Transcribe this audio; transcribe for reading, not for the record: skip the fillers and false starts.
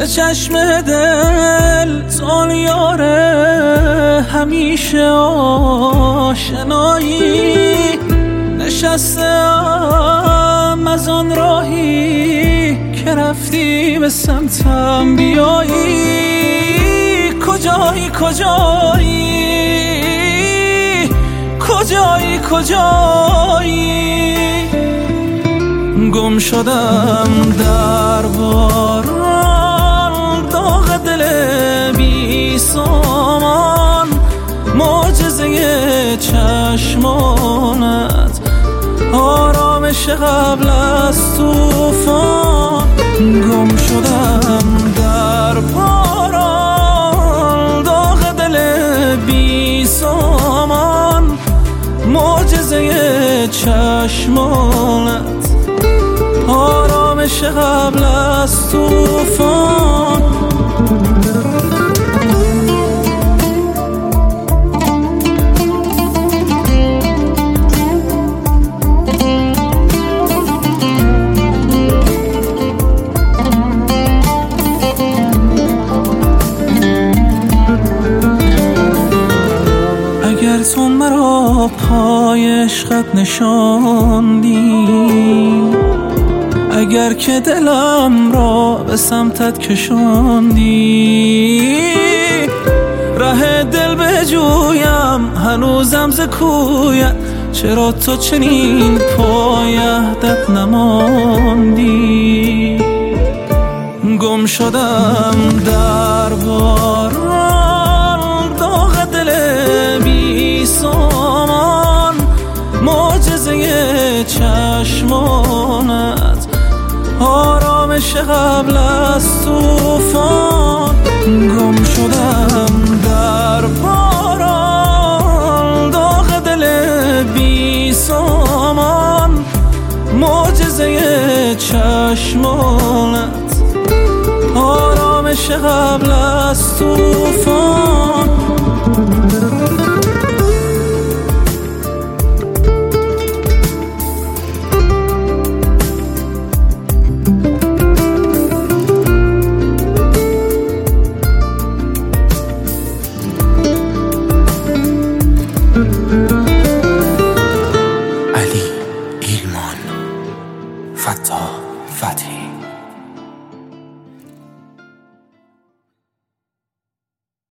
به چشم دل تو یاره همیشه آشنایی نشستم از آن راهی که رفتی به سمتم بیایی کجایی گم شدم در باران داغ دل بی سامان معجزه چشمانت آرامش قبل از طوفان گم شدم در باران داغ دل بی سامان معجزه چشمانت آرامش قبل از طوفان اگر تو مرا پای عشقت نشاندی اگر که دلم را به سمتت کشاندی ره دل بجویم هنوزم ز کویت چرا تو چنین پای عهدت نماندی گم شدم در باران داغ دل بی سامان معجزه چشمانت آرامش قبل از طوفان گم شدم در باران داغ دل بی سامان معجزه چشمانت آرامش قبل از طوفان